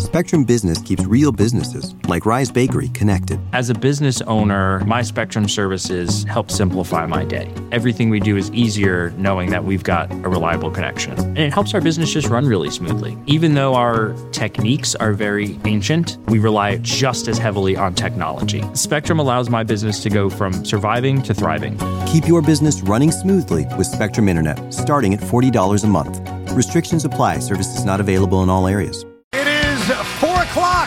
Spectrum Business keeps real businesses, like Rise Bakery, connected. As a business owner, my Spectrum services help simplify my day. Everything we do is easier knowing that we've got a reliable connection. And it helps our business just run really smoothly. Even though our techniques are very ancient, we rely just as heavily on technology. Spectrum allows my business to go from surviving to thriving. Keep your business running smoothly with Spectrum Internet, starting at $40 a month. Restrictions apply. Services not available in all areas. It is 4 o'clock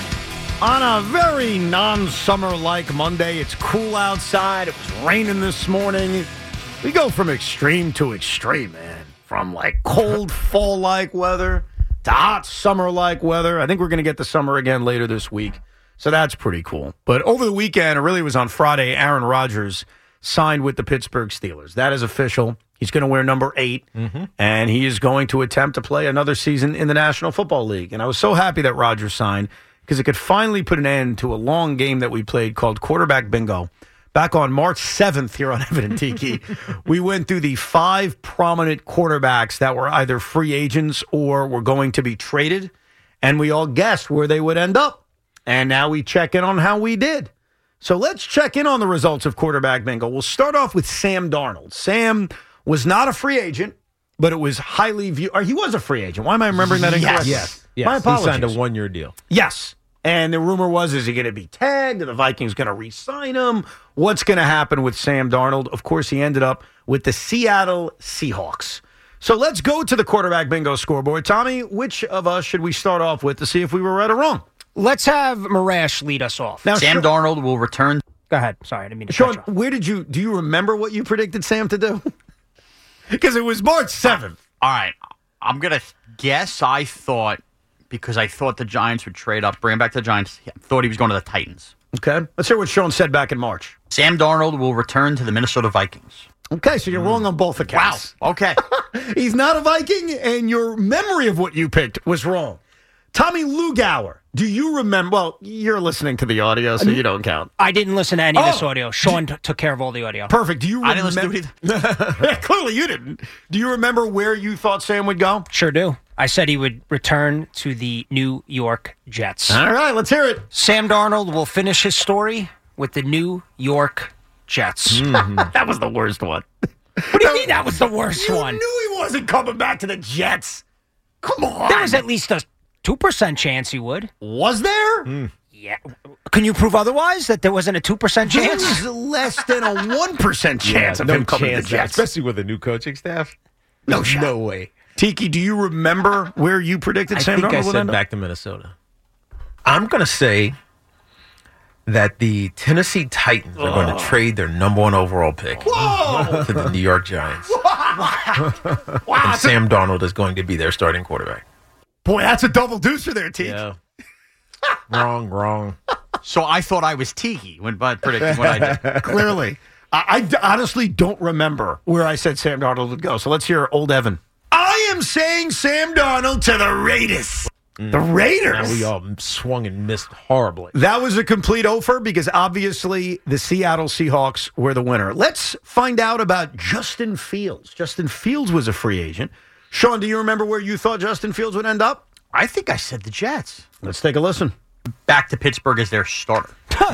on a very non-summer-like Monday. It's cool outside. It was raining this morning. We go from extreme to extreme, man. From like cold fall-like weather to hot summer-like weather. I think we're going to get the summer again later this week. So that's pretty cool. But over the weekend, it really was on Friday, Aaron Rodgers signed with the Pittsburgh Steelers. That is official. He's going to wear number 8, and he is going to attempt to play another season in the National Football League. And I was so happy that Rodgers signed because it could finally put an end to a long game that we played called Quarterback Bingo. Back on March 7th here on Evan and Tiki, we went through the 5 prominent quarterbacks that were either free agents or were going to be traded, and we all guessed where they would end up. And now we check in on how we did. So let's check in on the results of Quarterback Bingo. We'll start off with Sam Darnold. Sam was not a free agent, but it was highly viewed. Or he was a free agent. Why am I remembering that incorrectly? Yes. My apologies. He signed a 1-year deal. Yes. And the rumor was, is he going to be tagged? Are the Vikings going to re-sign him? What's going to happen with Sam Darnold? Of course, he ended up with the Seattle Seahawks. So let's go to the Quarterback Bingo scoreboard. Tommy, which of us should we start off with to see if we were right or wrong? Let's have Marash lead us off. Now, Sam Darnold will return. Go ahead. Sorry, I didn't mean to Sean, cut you off. where do you remember what you predicted Sam to do? Because it was March 7th. All right. I'm going to guess I thought, because I thought the Giants would trade up, bring him back to the Giants, I thought he was going to the Titans. Okay. Let's hear what Sean said back in March. Sam Darnold will return to the Minnesota Vikings. Okay, so you're wrong on both accounts. Wow. Okay. He's not a Viking, and your memory of what you picked was wrong. Tommy Lugauer, do you remember? Well, you're listening to the audio, so you don't count. I didn't listen to any of this audio. Sean took care of all the audio. Perfect. Do you remember? I didn't listen to it either. Clearly you didn't. Do you remember where you thought Sam would go? Sure do. I said he would return to the New York Jets. All right, let's hear it. Sam Darnold will finish his story with the New York Jets. That was the worst one. What do you mean that was the worst one? You knew he wasn't coming back to the Jets. Come on. There was at least a 2% chance he would. Was there? Yeah. Can you prove otherwise, that there wasn't a 2% There chance? was less than a 1% chance of him coming to the Jets. Especially with a new coaching staff. No shot. No way. Tiki, do you remember where you predicted I Sam think I Darnold would said end up? back to Minnesota. I'm going to say that the Tennessee Titans are going to trade their number 1 overall pick to the New York Giants. And Sam Darnold is going to be their starting quarterback. Boy, that's a double deucer there, Tiki. Yeah. Wrong. So I thought I was Tiki when predicting what I did. Clearly. I honestly don't remember where I said Sam Darnold would go. So let's hear old Evan. I am saying Sam Darnold to the Raiders. The Raiders. Now we all swung and missed horribly. That was a complete offer because obviously the Seattle Seahawks were the winner. Let's find out about Justin Fields. Justin Fields was a free agent. Sean, do you remember where you thought Justin Fields would end up? I think I said the Jets. Let's take a listen. Back to Pittsburgh as their starter.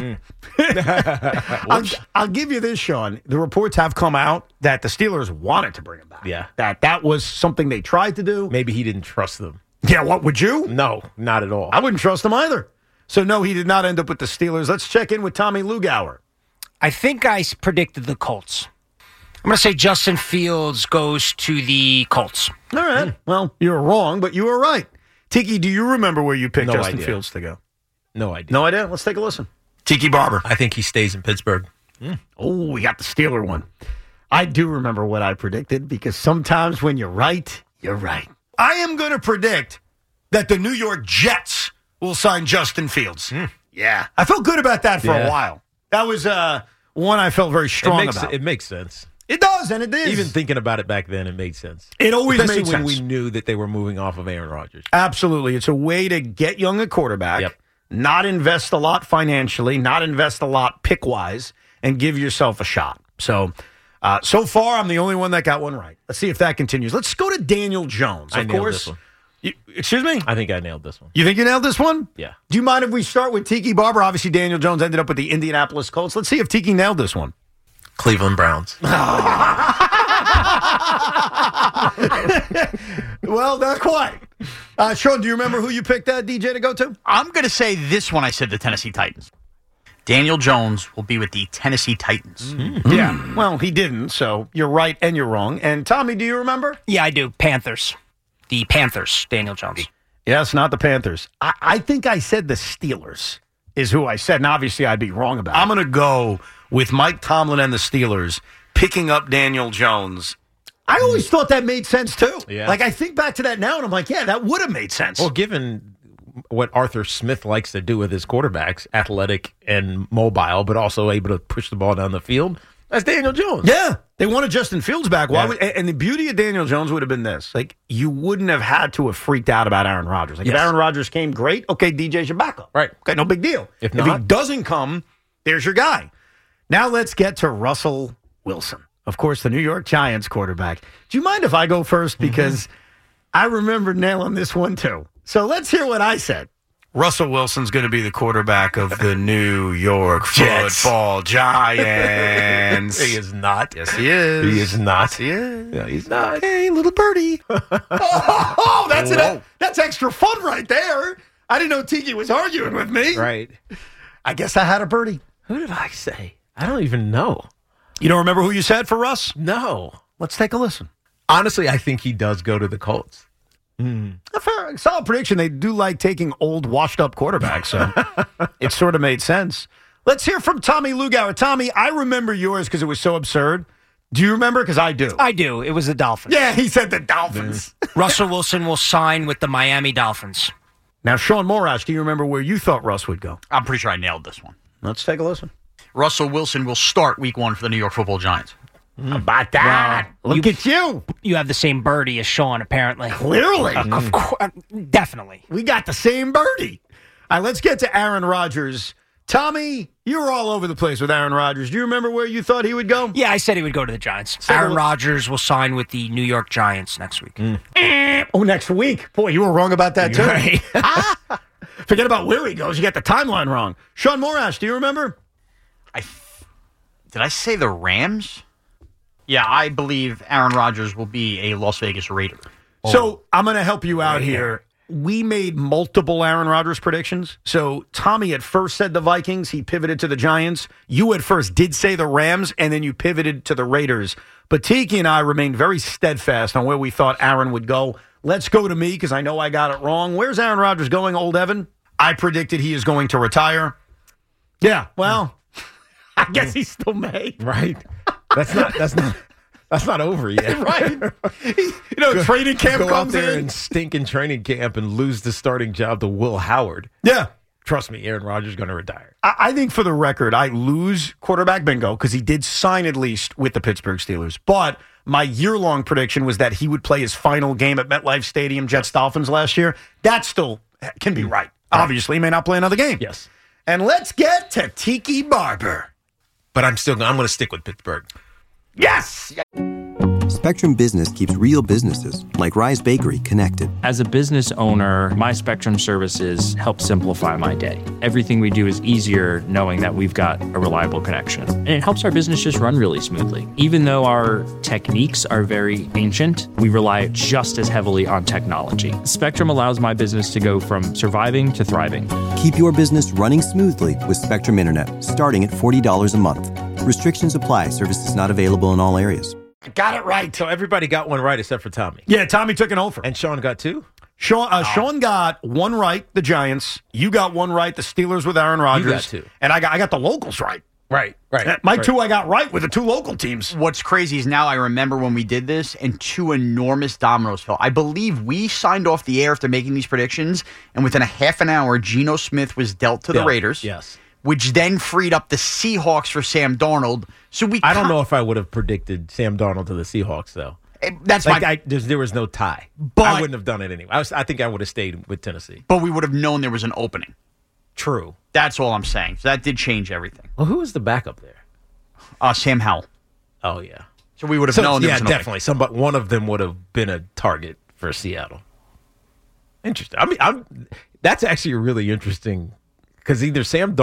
I'll give you this, Sean. The reports have come out that the Steelers wanted to bring him back. Yeah. That was something they tried to do. Maybe he didn't trust them. Yeah, what would you? No, not at all. I wouldn't trust him either. So, no, he did not end up with the Steelers. Let's check in with Tommy Lugauer. I think I predicted the Colts. I'm going to say Justin Fields goes to the Colts. All right. Well, you were wrong, but you were right. Tiki, do you remember where you picked No Justin idea. Fields to go? No idea. No idea? Let's take a listen. Tiki Barber. I think he stays in Pittsburgh. Oh, we got the Steeler one. I do remember what I predicted because sometimes when you're right, you're right. I am going to predict that the New York Jets will sign Justin Fields. Yeah. I felt good about that for a while. That was one I felt very strong about. It makes sense. It does, and it is. Even thinking about it back then, it made sense. It always Especially made when sense. we knew that they were moving off of Aaron Rodgers. Absolutely. It's a way to get young at quarterback, not invest a lot financially, not invest a lot pick-wise, and give yourself a shot. So far, I'm the only one that got one right. Let's see if that continues. Let's go to Daniel Jones. I Of nailed course, this one. Excuse me? I think I nailed this one. You think you nailed this one? Yeah. Do you mind if we start with Tiki Barber? Obviously, Daniel Jones ended up with the Indianapolis Colts. Let's see if Tiki nailed this one. Cleveland Browns. Well, not quite. Sean, do you remember who you picked DJ to go to? I'm going to say this one. I said the Tennessee Titans. Daniel Jones will be with the Tennessee Titans. Yeah. Well, he didn't, so you're right and you're wrong. And Tommy, do you remember? Yeah, I do. Panthers. The Panthers, Daniel Jones. Yes, not the Panthers. I think I said the Steelers is who I said, and obviously I'd be wrong about it. I'm going to go with Mike Tomlin and the Steelers picking up Daniel Jones. I always thought that made sense, too. Yeah. Like, I think back to that now, and I'm like, yeah, that would have made sense. Well, given what Arthur Smith likes to do with his quarterbacks, athletic and mobile, but also able to push the ball down the field, that's Daniel Jones. Yeah, they wanted Justin Fields back. Why Yeah. would, and the beauty of Daniel Jones would have been this. Like, you wouldn't have had to have freaked out about Aaron Rodgers. Like, if Yes. Aaron Rodgers came, great. Okay, DJ's your backup. Right. Okay, no big deal. If he not- doesn't come, there's your guy. Now let's get to Russell Wilson. Of course, the New York Giants quarterback. Do you mind if I go first? Because I remember nailing this one, too. So let's hear what I said. Russell Wilson's going to be the quarterback of the New York Football Giants. He is not. Yes, he is. He is not. Yes, he is. No, he's not. Hey, little birdie. That's extra fun right there. I didn't know Tiki was arguing with me. Right. I guess I had a birdie. Who did I say? I don't even know. You don't remember who you said for Russ? No. Let's take a listen. Honestly, I think he does go to the Colts. A fair, solid prediction. They do like taking old, washed-up quarterbacks, so it sort of made sense. Let's hear from Tommy Lugauer. Tommy, I remember yours because it was so absurd. Do you remember? Because I do. I do. It was the Dolphins. Yeah, he said the Dolphins. Russell Wilson will sign with the Miami Dolphins. Now, Sean Morash, do you remember where you thought Russ would go? I'm pretty sure I nailed this one. Let's take a listen. Russell Wilson will start week 1 for the New York Football Giants. How about that? Look at you. You have the same birdie as Sean, apparently. Clearly. Of course, definitely. We got the same birdie. All right, let's get to Aaron Rodgers. Tommy, you were all over the place with Aaron Rodgers. Do you remember where you thought he would go? Yeah, I said he would go to the Giants. So- Aaron Rodgers will sign with the New York Giants next week. Oh, next week. Boy, you were wrong about that, too. Right. Forget about where he goes. You got the timeline wrong. Sean Morash, do you remember? Did I say the Rams? Yeah, I believe Aaron Rodgers will be a Las Vegas Raider. So I'm going to help you out here. We made multiple Aaron Rodgers predictions. So Tommy at first said the Vikings. He pivoted to the Giants. You at first did say the Rams, and then you pivoted to the Raiders. But Tiki and I remained very steadfast on where we thought Aaron would go. Let's go to me because I know I got it wrong. Where's Aaron Rodgers going, old Evan? I predicted he is going to retire. Yeah, well, I guess he still may. Right. That's not over yet. Right. Training camp Go out comes there in. and stink in training camp and lose the starting job to Will Howard. Yeah. Trust me, Aaron Rodgers is going to retire. I think for the record, I lose quarterback bingo because he did sign at least with the Pittsburgh Steelers. But my year-long prediction was that he would play his final game at MetLife Stadium, Jets-Dolphins last year. That still can be right. Obviously, he may not play another game. Yes. And let's get to Tiki Barber. But I'm going to stick with Pittsburgh. Yes! Spectrum Business keeps real businesses, like Rise Bakery, connected. As a business owner, my Spectrum services help simplify my day. Everything we do is easier knowing that we've got a reliable connection. And it helps our business just run really smoothly. Even though our techniques are very ancient, we rely just as heavily on technology. Spectrum allows my business to go from surviving to thriving. Keep your business running smoothly with Spectrum Internet, starting at $40 a month. Restrictions apply. Services not available in all areas. Got it right. So everybody got one right except for Tommy. Yeah, Tommy took an over. And Sean got 2? Sean got one right, the Giants. You got one right, the Steelers with Aaron Rodgers. You got 2. And I got the locals right. Right. My 2 I got right with the 2 local teams. What's crazy is now I remember when we did this and 2 enormous dominoes fell. I believe we signed off the air after making these predictions, and within a half an hour, Geno Smith was dealt to the Raiders. Yes. Which then freed up the Seahawks for Sam Darnold. So I don't know if I would have predicted Sam Darnold to the Seahawks, though. That's there was no tie. But- I wouldn't have done it anyway. I think I would have stayed with Tennessee. But we would have known there was an opening. True. That's all I'm saying. So that did change everything. Well, who was the backup there? Sam Howell. Oh, yeah. So we would have known there was an definitely. One of them would have been a target for Seattle. Interesting. I mean, that's actually really interesting because either Sam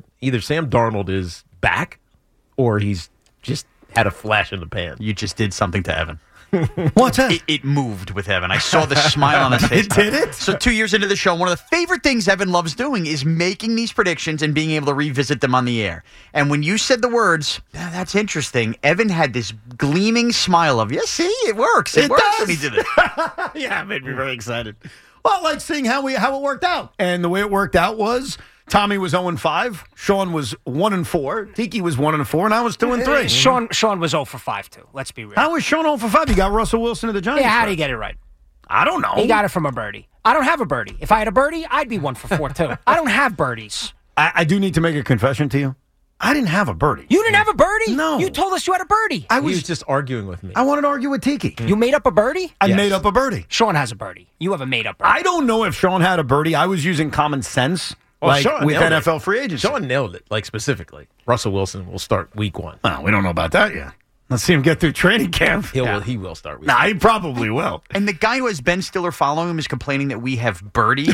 Darnold is back or he's just had a flash in the pan. You just did something to Evan. What's that? It moved with Evan. I saw the smile on his face. Did it? So 2 years into the show, one of the favorite things Evan loves doing is making these predictions and being able to revisit them on the air. And when you said the words, that's interesting, Evan had this gleaming smile of, see, it works. It works does. when he did it. Yeah, it made me very excited. Well, I like seeing how it worked out. And the way it worked out was Tommy was 0-5, Sean was 1-4, Tiki was 1-4, and I was 2-3. Sean was 0 for 5 too. Let's be real. How was Sean 0 for 5? You got Russell Wilson to the Giants. Yeah, how right? did he get it right? I don't know. He got it from a birdie. I don't have a birdie. If I had a birdie, I'd be 1 for 4 too. I don't have birdies. I do need to make a confession to you. I didn't have a birdie. You didn't have a birdie? No. You told us you had a birdie. I He was just arguing with me. I wanted to argue with Tiki. You made up a birdie? I Yes. made up a birdie. Sean has a birdie. You have a made up birdie. I don't know if Sean had a birdie. I was using common sense, Sean with nailed NFL it. free agency. Sean nailed it, specifically. Russell Wilson will start week 1. Well, we don't know about that yet. Let's see him get through training camp. He will start week Nah, 1. he probably will. And the guy who has Ben Stiller following him is complaining that we have birdies.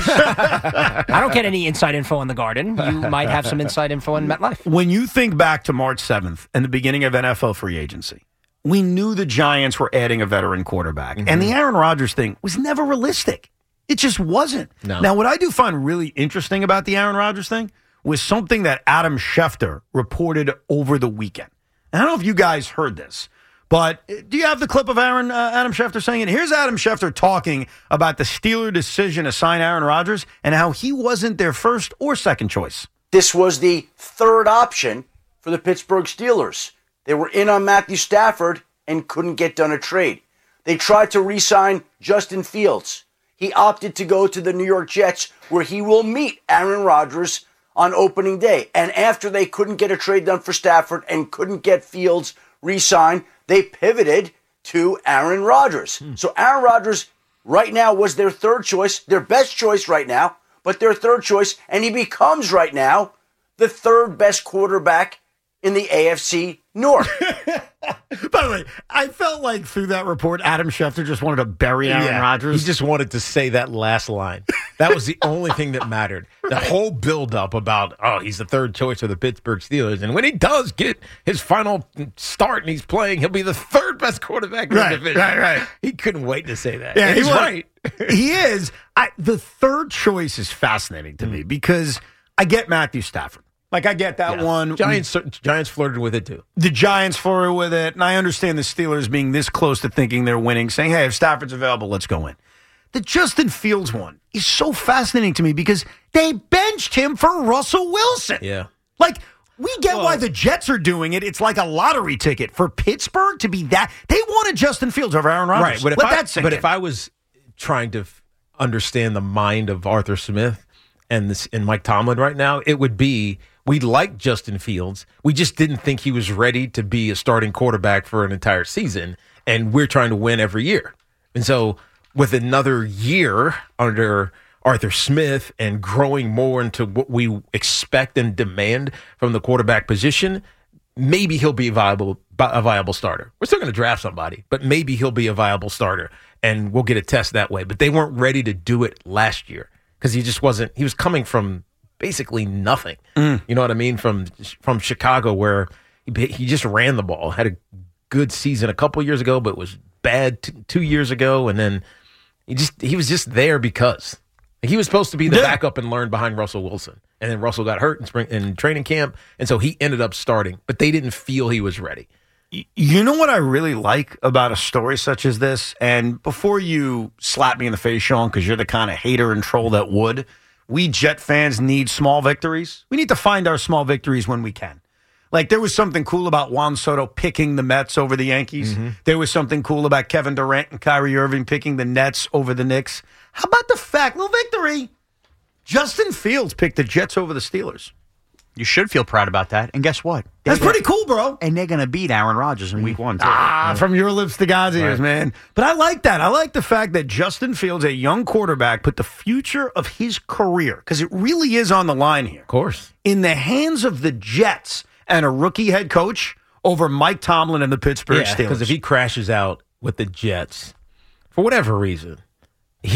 I don't get any inside info in the Garden. You might have some inside info in MetLife. When you think back to March 7th and the beginning of NFL free agency, we knew the Giants were adding a veteran quarterback. And the Aaron Rodgers thing was never realistic. It just wasn't. No. Now, what I do find really interesting about the Aaron Rodgers thing was something that Adam Schefter reported over the weekend. And I don't know if you guys heard this, but do you have the clip of Adam Schefter saying it? Here's Adam Schefter talking about the Steeler decision to sign Aaron Rodgers and how he wasn't their first or second choice. This was the third option for the Pittsburgh Steelers. They were in on Matthew Stafford and couldn't get done a trade. They tried to re-sign Justin Fields. He opted to go to the New York Jets, where he will meet Aaron Rodgers on opening day. And after they couldn't get a trade done for Stafford and couldn't get Fields re-signed, they pivoted to Aaron Rodgers. So Aaron Rodgers right now was their third choice, their best choice right now, but their third choice, and he becomes right now the third best quarterback in the AFC North. By the way, I felt like through that report, Adam Schefter just wanted to bury Aaron Rodgers. He just wanted to say that last line. That was the only thing that mattered. The whole buildup about, he's the third choice of the Pittsburgh Steelers. And when he does get his final start and he's playing, he'll be the third best quarterback in the division. Right. He couldn't wait to say that. Yeah, And he's was. right. He is. The third choice is fascinating to me because I get Matthew Stafford. Like, I get that one. Giants flirted with it, too. The Giants flirted with it, and I understand the Steelers being this close to thinking they're winning, saying, hey, if Stafford's available, let's go in. The Justin Fields one is so fascinating to me because they benched him for Russell Wilson. Yeah. Like, we get why the Jets are doing it. It's like a lottery ticket. For Pittsburgh to be that, they wanted Justin Fields over Aaron Rodgers. Right, But if I was trying to understand the mind of Arthur Smith and Mike Tomlin right now, it would be, we like Justin Fields. We just didn't think he was ready to be a starting quarterback for an entire season, and we're trying to win every year. And so with another year under Arthur Smith and growing more into what we expect and demand from the quarterback position, maybe he'll be a viable starter. We're still going to draft somebody, but maybe he'll be a viable starter, and we'll get a test that way. But they weren't ready to do it last year because he just wasn't. He was coming from basically nothing. You know what I mean? From Chicago, where he just ran the ball, had a good season a couple years ago, but was bad 2 years ago, and then he was just there because he was supposed to be the backup and learn behind Russell Wilson, and then Russell got hurt in training camp, and so he ended up starting, but they didn't feel he was ready. You know what I really like about a story such as this? And before you slap me in the face, Sean, because you're the kind of hater and troll that would, we Jet fans need small victories. We need to find our small victories when we can. Like, there was something cool about Juan Soto picking the Mets over the Yankees. Mm-hmm. There was something cool about Kevin Durant and Kyrie Irving picking the Nets over the Knicks. How about the fact, little victory, Justin Fields picked the Jets over the Steelers. You should feel proud about that. And guess what? That's pretty cool, bro. And they're going to beat Aaron Rodgers in week 1, too. From your lips to God's ears, man. But I like that. I like the fact that Justin Fields, a young quarterback, put the future of his career, because it really is on the line here, Of course. in the hands of the Jets and a rookie head coach over Mike Tomlin and the Pittsburgh Steelers. Because if he crashes out with the Jets, for whatever reason, he's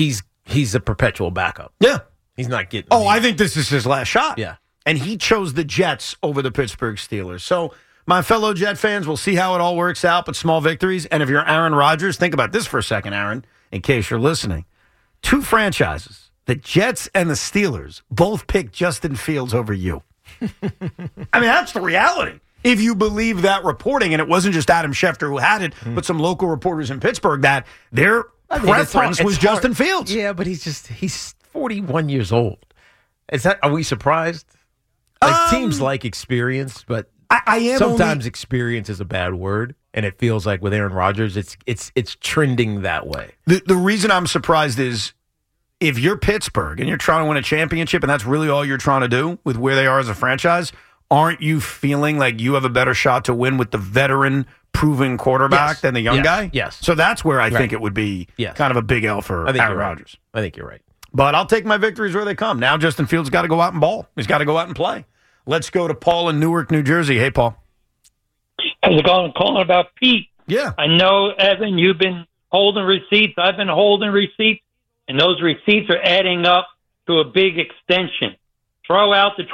he's a perpetual backup. Yeah. He's not getting. Oh, I think this is his last shot. Yeah. And he chose the Jets over the Pittsburgh Steelers. So, my fellow Jet fans, we'll see how it all works out, but small victories. And if you're Aaron Rodgers, think about this for a second, Aaron, in case you're listening. 2 franchises, the Jets and the Steelers, both picked Justin Fields over you. I mean, that's the reality. If you believe that reporting, and it wasn't just Adam Schefter who had it, but some local reporters in Pittsburgh, that their preference was Justin Fields. Yeah, but he's 41 years old. Are we surprised? Teams like experience, but I am sometimes experience is a bad word, and it feels like with Aaron Rodgers, it's trending that way. The reason I'm surprised is if you're Pittsburgh and you're trying to win a championship, and that's really all you're trying to do with where they are as a franchise, aren't you feeling like you have a better shot to win with the veteran, proven quarterback than the young guy? Yes. So that's where I think it would be kind of a big L for Aaron Rodgers. I think you're right. But I'll take my victories where they come. Now Justin Fields got to go out and ball. He's got to go out and play. Let's go to Paul in Newark, New Jersey. Hey, Paul. How's it going? I'm calling about Pete. Yeah. I know, Evan, you've been holding receipts. I've been holding receipts, and those receipts are adding up to a big extension. Throw out the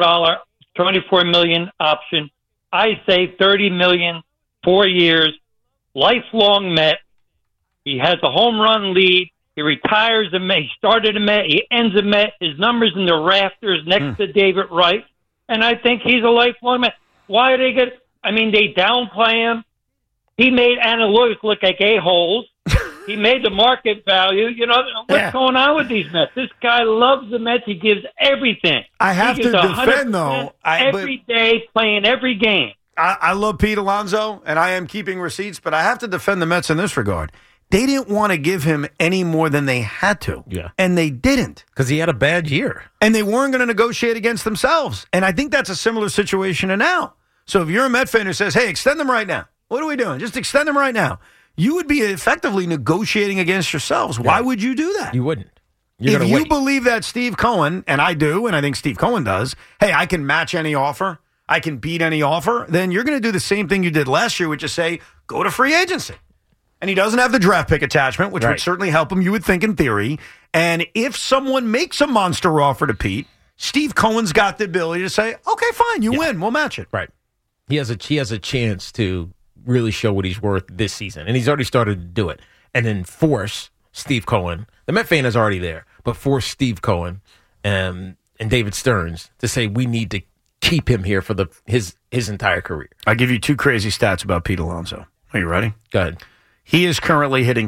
$24 million option. I say $30 million, 4 years, lifelong Met. He has a home run lead. He retires a Met. He started a Met. He ends a Met. His number's in the rafters next to David Wright. And I think he's a lifelong Met. Why are they good? I mean, they downplay him. He made analytics look like a-holes. He made the market value. You know, what's going on with these Mets? This guy loves the Mets. He gives everything. I have to defend, though. Every day, playing every game. I love Pete Alonso, and I am keeping receipts, but I have to defend the Mets in this regard. They didn't want to give him any more than they had to. Yeah. And they didn't. Because he had a bad year. And they weren't going to negotiate against themselves. And I think that's a similar situation to now. So if you're a Met fan who says, hey, extend them right now. What are we doing? Just extend them right now. You would be effectively negotiating against yourselves. Why would you do that? You wouldn't. If you believe that Steve Cohen, and I do, and I think Steve Cohen does, hey, I can match any offer, I can beat any offer, then you're going to do the same thing you did last year, which is say, go to free agency. And he doesn't have the draft pick attachment, which would certainly help him, you would think, in theory. And if someone makes a monster offer to Pete, Steve Cohen's got the ability to say, okay, fine, you win, we'll match it. Right. He has a chance to really show what he's worth this season. And he's already started to do it. And then force Steve Cohen, the Met fan is already there, but force Steve Cohen and David Stearns to say we need to keep him here for his entire career. I'll give you 2 crazy stats about Pete Alonso. Are you ready? Go ahead. He is currently hitting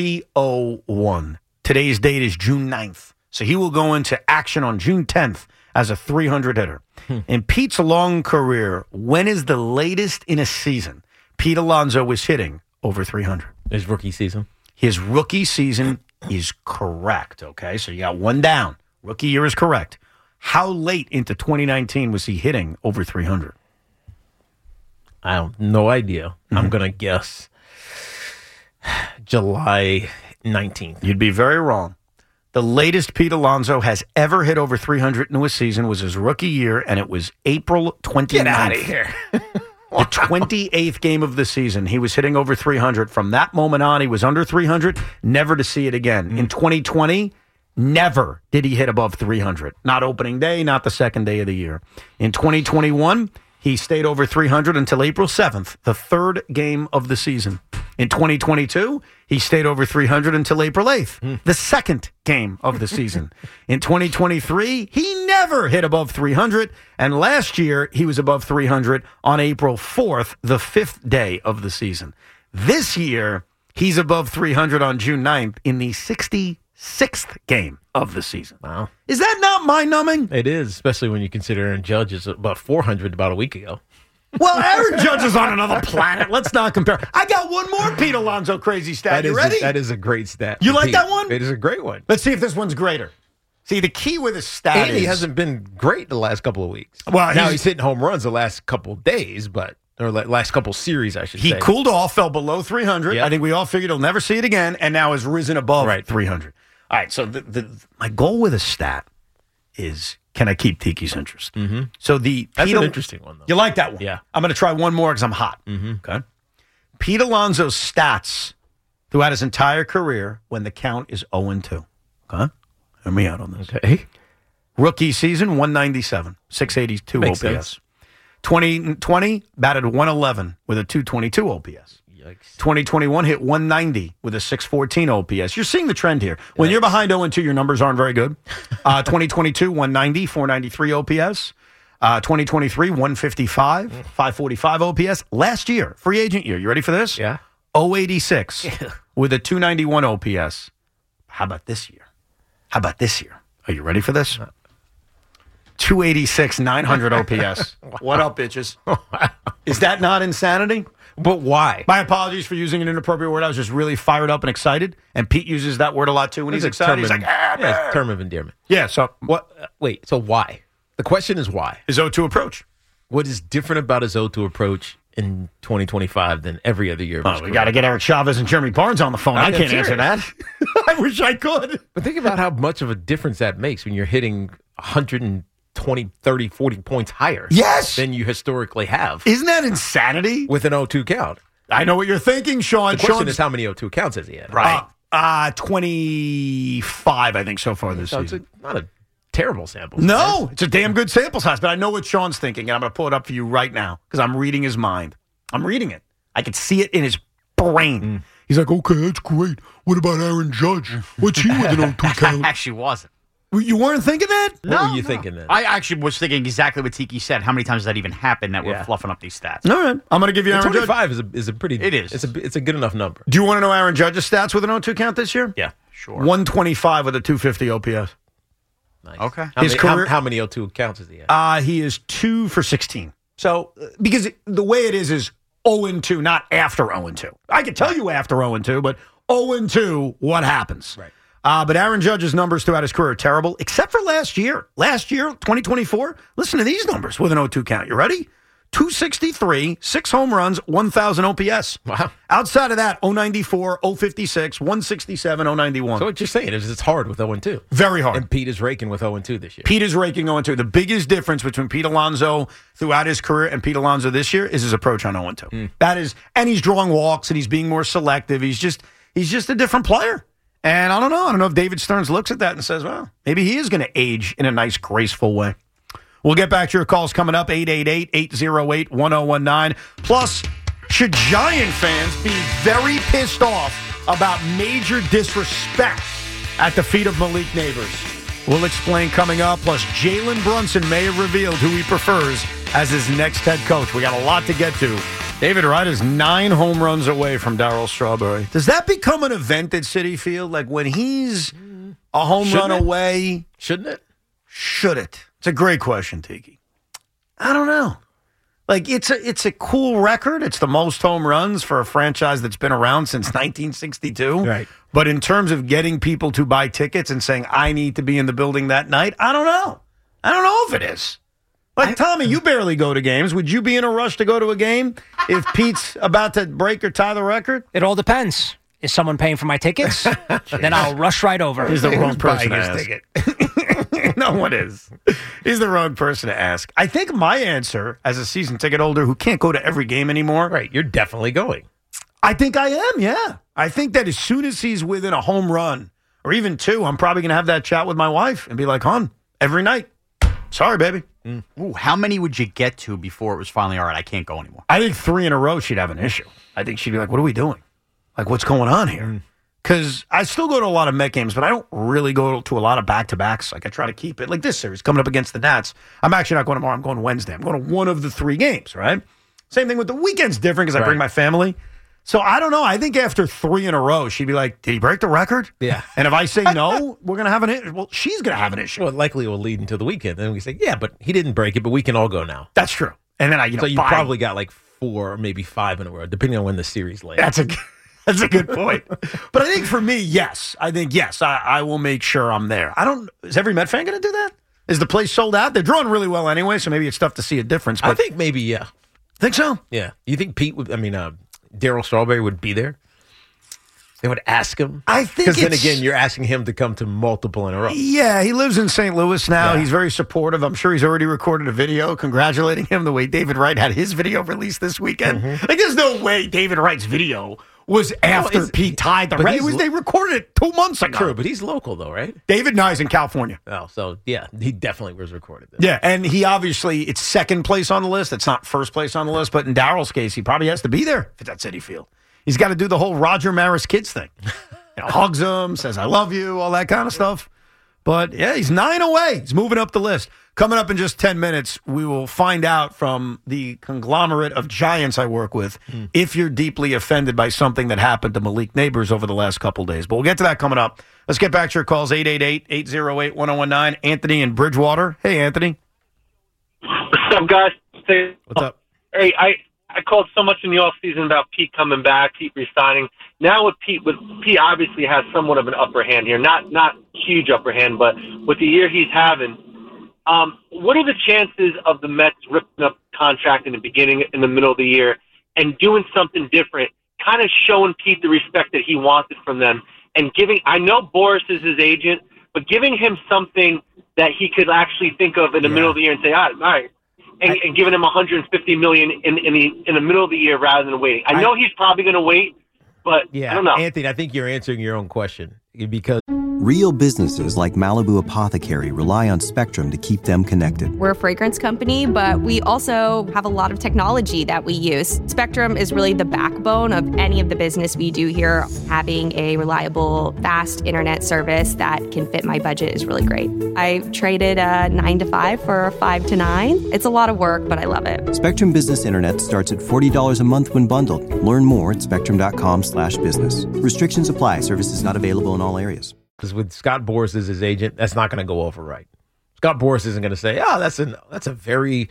.301. Today's date is June 9th. So he will go into action on June 10th as a 300 hitter. In Pete's long career, when is the latest in a season Pete Alonso was hitting over 300? His rookie season. His rookie season is correct, okay? So you got one down. Rookie year is correct. How late into 2019 was he hitting over 300? I have no idea. I'm going to guess July 19th. You'd be very wrong. The latest Pete Alonso has ever hit over 300 in a season was his rookie year, and it was April 29th. Get out of here. The 28th game of the season, he was hitting over 300. From that moment on, he was under 300, never to see it again. In 2020, never did he hit above 300. Not opening day, not the second day of the year. In 2021, he stayed over 300 until April 7th, the 3rd game of the season. In 2022, he stayed over 300 until April 8th, the 2nd game of the season. In 2023, he never hit above 300, and last year he was above 300 on April 4th, the 5th day of the season. This year, he's above 300 on June 9th in the 66th game of the season. Wow. Is that not mind-numbing? It is, especially when you consider Aaron Judge is about 400 about a week ago. Well, Aaron Judge is on another planet. Let's not compare. I got one more Pete Alonso crazy stat. You ready? That is a great stat. You like Pete. that one? It is a great one. Let's see if this one's greater. See, the key with a stat Andy hasn't been great the last couple of weeks. Well, now he's hitting home runs the last couple of days, or last couple series, I should say. He cooled off, fell below 300. Yep. I think we all figured he'll never see it again, and now has risen above 300. All right, so my goal with a stat is, can I keep Tiki's interest? Mm-hmm. So that's an interesting one, though. You like that one? Yeah. I'm going to try one more because I'm hot. Mm-hmm. Okay. Pete Alonso's stats throughout his entire career when the count is 0-2. Okay? Hear me out on this. Okay. Rookie season, 197, 682 Makes OPS. sense. 2020, batted 111 with a 222 OPS. Yikes. 2021 hit 190 with a 614 OPS. You're seeing the trend here. When you're behind 0-2, your numbers aren't very good. 2022, 190, 493 OPS. 2023, 155, 545 OPS. Last year, free agent year. You ready for this? Yeah. 086 with a 291 OPS. How about this year? Are you ready for this? 286, 900 OPS. What up, bitches? Is that not insanity? But why? My apologies for using an inappropriate word. I was just really fired up and excited. And Pete uses that word a lot too when he's excited. He's like, it's a term of endearment. yeah, so What? Wait. So why? The question is why? his 0-2 approach. What is different about his 0-2 approach in 2025 than every other year? Of his We career? got to get Eric Chavez and Jeremy Barnes on the phone. I can't answer that. I wish I could. But think about how much of a difference that makes when you're hitting 120, 30, 40 points higher. Yes. Than you historically have Isn't that insanity? with an 0-2 count. I know what you're thinking, Sean. The question Sean's- is how many 0-2 counts has he had? 25, I think, so far this So it's season. not a terrible sample. No, it's a damn good sample size, but I know what Sean's thinking, and I'm going to pull it up for you right now because I'm reading his mind. I'm reading it. I can see it in his brain. He's like, okay, that's great. What about Aaron Judge? What's he with an 0-2 count? Actually wasn't. You weren't thinking that? What were you thinking then? I actually was thinking exactly what Tiki said. How many times does that even happen that we're Yeah. fluffing up these stats? All right. I'm going to give you Aaron Judge. 25 is a pretty. It is. It's a good enough number. Do you want to know Aaron Judge's stats with an 0-2 count this year? Yeah. Sure. 125 with a 250 OPS. Nice. Okay. How His many, career- how many 0-2 counts has he had? He is 2 for 16. So, because the way it is 0-2, not after 0-2. I could tell you after 0-2, but 0-2, what happens? Right. But Aaron Judge's numbers throughout his career are terrible, except for last year. Last year, 2024, listen to these numbers with an 0-2 count. You ready? 263, 6 home runs, 1,000 OPS. Wow. Outside of that, 094, 056, 167, 091. So what you're saying is it's hard with 0-2. Very hard. And Pete is raking with 0-2 this year. Pete is raking 0-2. The biggest difference between Pete Alonso throughout his career and Pete Alonso this year is his approach on 0-2. That is, and he's drawing walks and he's being more selective. He's just a different player. And I don't know if David Stearns looks at that and says, well, maybe he is going to age in a nice, graceful way. We'll get back to your calls coming up, 888-808-1019. Plus, should Giant fans be very pissed off about major disrespect at the feet of Malik Neighbors? We'll explain coming up. Plus, Jalen Brunson may have revealed who he prefers as his next head coach. We got a lot to get to. David Wright is 9 home runs away from Darryl Strawberry. Does that become an event at Citi Field? Like when he's a home run away? Shouldn't it? Should it? It's a great question, Tiki. I don't know. Like it's a cool record. It's the most home runs for a franchise that's been around since 1962. Right. But in terms of getting people to buy tickets and saying I need to be in the building that night, I don't know. I don't know if it is. Like Tommy, you barely go to games. Would you be in a rush to go to a game if Pete's about to break or tie the record? It all depends. Is someone paying for my tickets? Then I'll rush right over. He's the wrong person to Buying his ask. ticket. No one is. He's the wrong person to ask. I think my answer as a season ticket holder who can't go to every game anymore. Right. You're definitely going. I think I am, yeah. I think that as soon as he's within a home run or even 2, I'm probably going to have that chat with my wife and be like, hon, every night. Sorry, baby. Ooh, how many would you get to before it was finally, all right, I can't go anymore? I think 3 in a row she'd have an issue. I think she'd be like, what are we doing? Like, what's going on here? Because I still go to a lot of Met games, but I don't really go to a lot of back-to-backs. Like, I try to keep it. Like this series coming up against the Nats. I'm actually not going tomorrow. I'm going Wednesday. I'm going to one of the 3 games, right? Same thing with the weekend's different because I bring my family. So I don't know. I think after 3 in a row, she'd be like, did he break the record? Yeah. And if I say no, we're going to have an issue. Well, she's going to have an issue. Well, likely will lead into the weekend. Then we say, yeah, but he didn't break it, but we can all go now. That's true. And then So you probably got like 4 or maybe 5 in a row, depending on when the series lands. That's a good point. But I think for me, yes. I will make sure I'm there. Is every Met fan going to do that? Is the place sold out? They're drawing really well anyway, so maybe it's tough to see a difference. But I think maybe, yeah. think so? Yeah. You think Darryl Strawberry would be there? They would ask him? I think because then it's- again, you're asking him to come to multiple in a row. Yeah, he lives in St. Louis now. Yeah. He's very supportive. I'm sure he's already recorded a video congratulating him the way David Wright had his video released this weekend. Like, there's no way David Wright's video was after Pete tied the record. They recorded it 2 months ago. True, but he's local, though, right? David Nye's in California. Oh, so, yeah, he definitely was recorded then. Yeah, and he obviously, it's second place on the list. It's not first place on the list, but in Darryl's case, he probably has to be there if it's at Citi Field. He's got to do the whole Roger Maris kids thing. Hugs him, says, I love you, all that kind of stuff. But, yeah, he's 9 away. He's moving up the list. Coming up in just 10 minutes, we will find out from the conglomerate of giants I work with if you're deeply offended by something that happened to Malik Neighbors over the last couple days. But we'll get to that coming up. Let's get back to your calls, 888-808-1019. Anthony in Bridgewater. Hey, Anthony. What's up, guys? What's up? Hey, I called so much in the offseason about Pete coming back, Pete resigning. Now with Pete obviously has somewhat of an upper hand here. Not huge upper hand, but with the year he's having, what are the chances of the Mets ripping up the contract in the beginning, in the middle of the year, and doing something different, kind of showing Pete the respect that he wanted from them, and giving, I know Boris is his agent, but giving him something that he could actually think of in the middle of the year and say, all right, and giving him $150 million in the middle of the year rather than waiting. I know he's probably going to wait, but I don't know. Anthony, I think you're answering your own question because Real businesses like Malibu Apothecary rely on Spectrum to keep them connected. We're a fragrance company, but we also have a lot of technology that we use. Spectrum is really the backbone of any of the business we do here. Having a reliable, fast internet service that can fit my budget is really great. I traded a 9 to 5 for a 5 to 9. It's a lot of work, but I love it. Spectrum Business Internet starts at $40 a month when bundled. Learn more at spectrum.com/business. Restrictions apply. Services not available in all areas. Because with Scott Boras as his agent, that's not going to go over right. Scott Boras isn't going to say, "Oh, that's a very,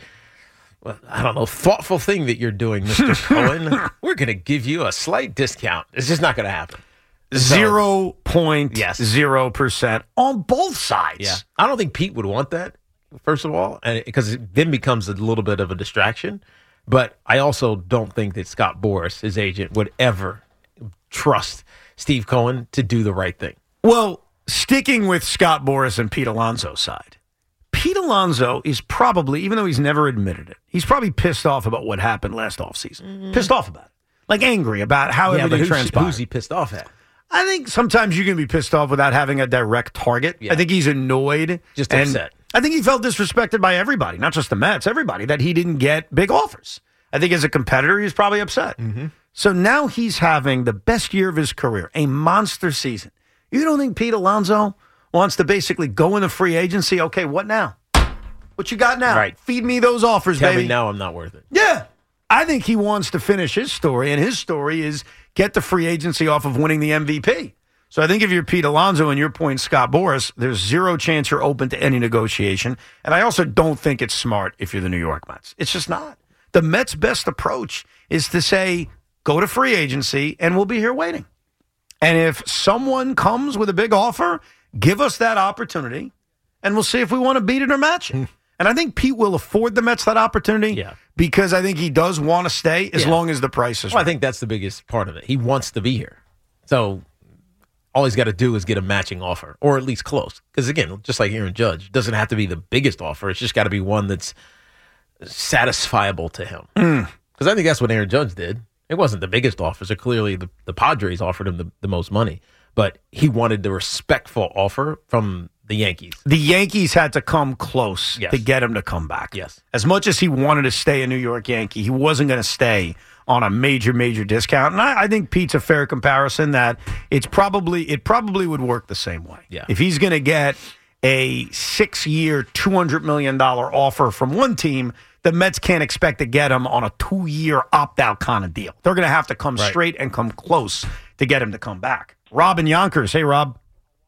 thoughtful thing that you're doing, Mr. Cohen. We're going to give you a slight discount." It's just not going to happen. 0.0% on both sides. Yeah, I don't think Pete would want that. First of all, and because it then becomes a little bit of a distraction. But I also don't think that Scott Boras, his agent, would ever trust Steve Cohen to do the right thing. Well, sticking with Scott Boras and Pete Alonso's side, Pete Alonso is probably, even though he's never admitted it, he's probably pissed off about what happened last offseason. Mm-hmm. Pissed off about it. Like angry about how everything transpired. Who's he pissed off at? I think sometimes you can be pissed off without having a direct target. Yeah. I think he's annoyed. Just upset. I think he felt disrespected by everybody, not just the Mets, everybody, that he didn't get big offers. I think as a competitor, he's probably upset. Mm-hmm. So now he's having the best year of his career, a monster season. You don't think Pete Alonso wants to basically go into free agency? Okay, what now? What you got now? Right. Feed me those offers, Tell baby. me now I'm not worth it. Yeah. I think he wants to finish his story, and his story is get the free agency off of winning the MVP. So I think if you're Pete Alonso and your point, Scott Boras, there's zero chance you're open to any negotiation. And I also don't think it's smart if you're the New York Mets. It's just not. The Mets' best approach is to say, go to free agency, and we'll be here waiting. And if someone comes with a big offer, give us that opportunity, and we'll see if we want to beat it or match it. And I think Pete will afford the Mets that opportunity because I think he does want to stay as long as the price is right. I think that's the biggest part of it. He wants to be here. So all he's got to do is get a matching offer, or at least close. Because, again, just like Aaron Judge, it doesn't have to be the biggest offer. It's just got to be one that's satisfiable to him. Because I think that's what Aaron Judge did. It wasn't the biggest offer. So clearly the Padres offered him the most money. But he wanted the respectful offer from the Yankees. The Yankees had to come close to get him to come back. Yes. As much as he wanted to stay a New York Yankee, he wasn't going to stay on a major, major discount. And I think Pete's a fair comparison that it probably would work the same way. Yeah. If he's going to get a 6-year, $200 million offer from one team, the Mets can't expect to get him on a 2-year opt-out kind of deal. They're going to have to come straight and come close to get him to come back. Rob in Yonkers. Hey, Rob.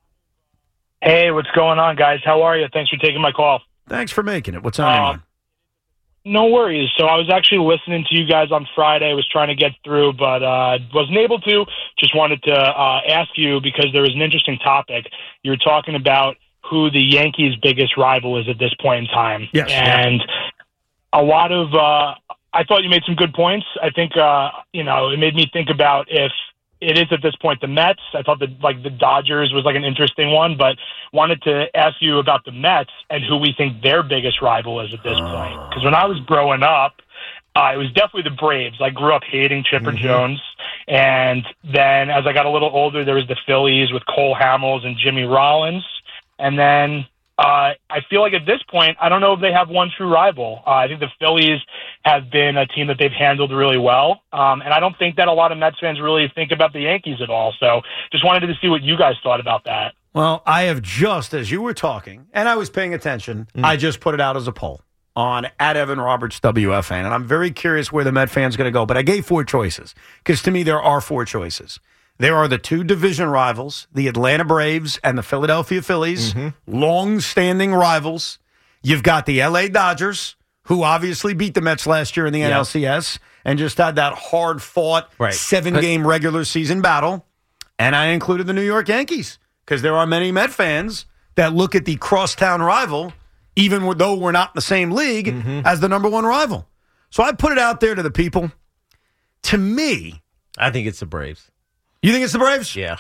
Hey, what's going on, guys? How are you? Thanks for taking my call. Thanks for making it. What's on your mind? No worries. So I was actually listening to you guys on Friday. I was trying to get through, but wasn't able to. Just wanted to ask you, because there was an interesting topic. You were talking about who the Yankees' biggest rival is at this point in time. Yes. And a lot of I thought you made some good points. I think, it made me think about if it is at this point the Mets. I thought that the Dodgers was an interesting one, but wanted to ask you about the Mets and who we think their biggest rival is at this point. Because when I was growing up, it was definitely the Braves. I grew up hating Chipper Jones. And then as I got a little older, there was the Phillies with Cole Hamels and Jimmy Rollins. And then I feel like at this point, I don't know if they have one true rival. I think the Phillies have been a team that they've handled really well. And I don't think that a lot of Mets fans really think about the Yankees at all. So just wanted to see what you guys thought about that. Well, I have just, as you were talking, and I was paying attention, I just put it out as a poll on @EvanRoberts WFN, and I'm very curious where the Met fan's going to go. But I gave 4 choices, because to me there are 4 choices. There are the 2 division rivals, the Atlanta Braves and the Philadelphia Phillies, long-standing rivals. You've got the L.A. Dodgers, who obviously beat the Mets last year in the NLCS and just had that hard-fought 7-game regular season battle. And I included the New York Yankees, because there are many Met fans that look at the crosstown rival, even though we're not in the same league, as the number 1 rival. So I put it out there to the people. To me, I think it's the Braves. You think it's the Braves? Yeah.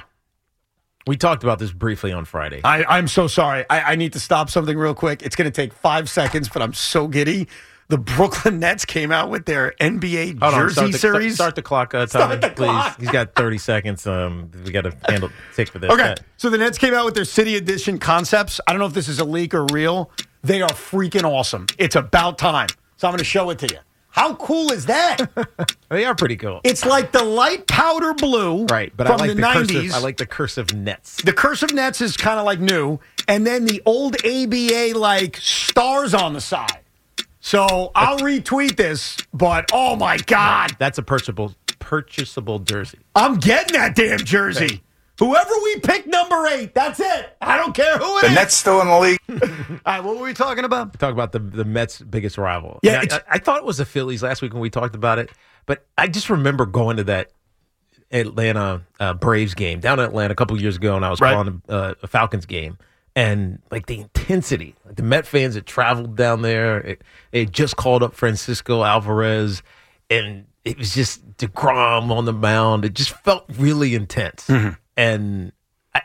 We talked about this briefly on Friday. I'm so sorry. I need to stop something real quick. It's going to take 5 seconds, but I'm so giddy. The Brooklyn Nets came out with their NBA jersey series. Start the clock, Tommy, please. He's got 30 seconds. We got to take for this. Okay, so the Nets came out with their City Edition concepts. I don't know if this is a leak or real. They are freaking awesome. It's about time. So I'm going to show it to you. How cool is that? They are pretty cool. It's like the light powder blue but from I like the 90s. I like the cursive Nets. The cursive Nets is kind of like new. And then the old ABA, like, stars on the side. So I'll retweet this, but oh, my God. That's a purchasable jersey. I'm getting that damn jersey. Right. Whoever we pick number 8, that's it. I don't care who it is. The Nets still in the league. All right, what were we talking about? Talk about the Mets' biggest rival. Yeah, I thought it was the Phillies last week when we talked about it, but I just remember going to that Atlanta Braves game down in Atlanta a couple of years ago, and I was calling a Falcons game. And, like, the intensity, like the Met fans that traveled down there, they had just called up Francisco Alvarez, and it was just DeGrom on the mound. It just felt really intense. And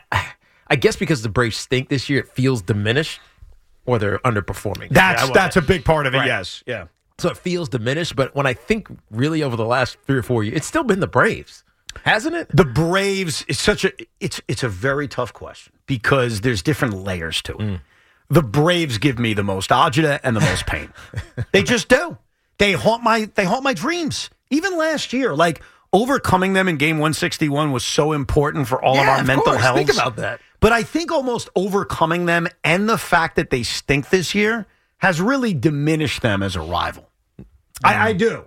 I guess because the Braves stink this year, it feels diminished, or they're underperforming. That's a big part of it, yes. Yeah. So it feels diminished, but when I think really over the last 3 or 4 years, it's still been the Braves. Hasn't it? The Braves is it's a very tough question because there's different layers to it. The Braves give me the most agita and the most pain. They just do. They haunt my dreams. Even last year, like overcoming them in game 161 was so important for all of our mental health. Think about that. But I think almost overcoming them and the fact that they stink this year has really diminished them as a rival. I do.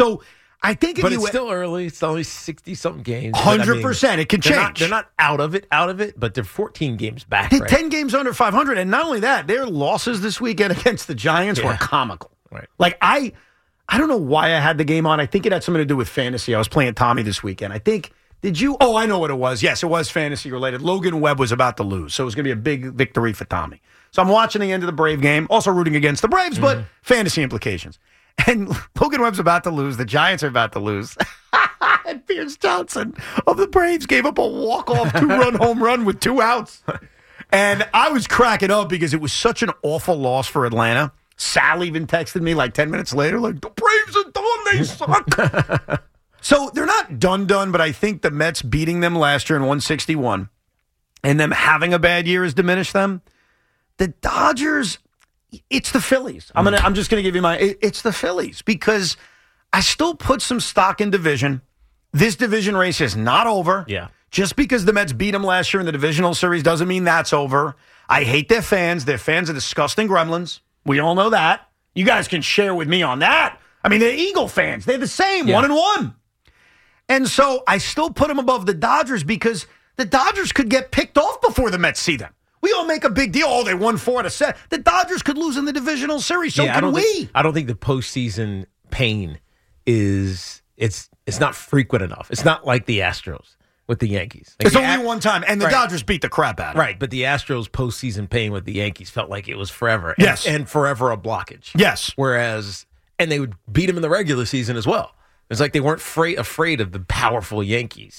I think, but it's still early. It's only 60-something games. 100%. It can change. They're not out of it, but they're 14 games back. They're 10 games under 500, and not only that, their losses this weekend against the Giants were comical. Right. Like I don't know why I had the game on. I think it had something to do with fantasy. I was playing Tommy this weekend. I think. Did you? Oh, I know what it was. Yes, it was fantasy related. Logan Webb was about to lose, so it was going to be a big victory for Tommy. So I'm watching the end of the Brave game, also rooting against the Braves, but fantasy implications. And Logan Webb's about to lose. The Giants are about to lose. And Pierce Johnson of the Braves gave up a walk-off 2-run home run with 2 outs. And I was cracking up because it was such an awful loss for Atlanta. Sal even texted me like 10 minutes later, like, the Braves are done. They suck. So they're not done, but I think the Mets beating them last year in 161 and them having a bad year has diminished them. The Dodgers... It's the Phillies. I'm just gonna give you it's the Phillies because I still put some stock in division. This division race is not over. Yeah. Just because the Mets beat them last year in the divisional series doesn't mean that's over. I hate their fans. Their fans are disgusting gremlins. We all know that. You guys can share with me on that. I mean, they're Eagle fans. They're the same, 1-1. And so I still put them above the Dodgers because the Dodgers could get picked off before the Mets see them. We all make a big deal. Oh, they won 4 out of 7. The Dodgers could lose in the divisional series. So can we. I don't think the postseason pain it's not frequent enough. It's not like the Astros with the Yankees. Like it's only one time, and the Dodgers beat the crap out of it. Right, but the Astros postseason pain with the Yankees felt like it was forever. Yes. And forever a blockage. Yes. And they would beat them in the regular season as well. It's like they weren't afraid of the powerful Yankees.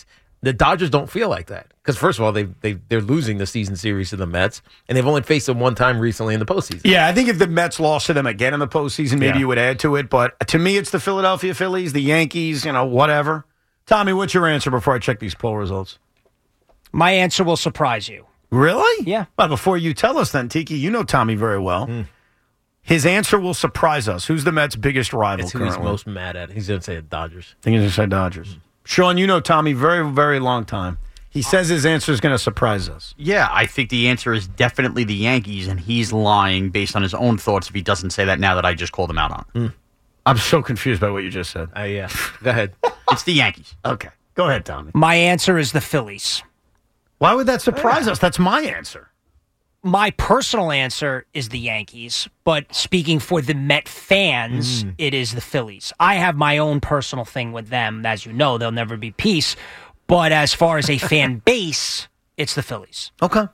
The Dodgers don't feel like that because, first of all, they're losing the season series to the Mets, and they've only faced them one time recently in the postseason. Yeah, I think if the Mets lost to them again in the postseason, maybe you would add to it. But to me, it's the Philadelphia Phillies, the Yankees, whatever. Tommy, what's your answer before I check these poll results? My answer will surprise you. Really? Yeah. Well, before you tell us then, Tiki, you know Tommy very well. His answer will surprise us. Who's the Mets' biggest rival It's who currently? he's most mad at. He's going to say the Dodgers. I think he's going to say Dodgers. Sean, you know Tommy very, very long time. He says his answer is going to surprise us. Yeah, I think the answer is definitely the Yankees, and he's lying based on his own thoughts if he doesn't say that now that I just called him out on. I'm so confused by what you just said. Yeah. Go ahead. It's the Yankees. Okay. Go ahead, Tommy. My answer is the Phillies. Why would that surprise us? That's my answer. My personal answer is the Yankees, but speaking for the Met fans, it is the Phillies. I have my own personal thing with them. As you know, there'll never be peace. But as far as a fan base, it's the Phillies. Okay.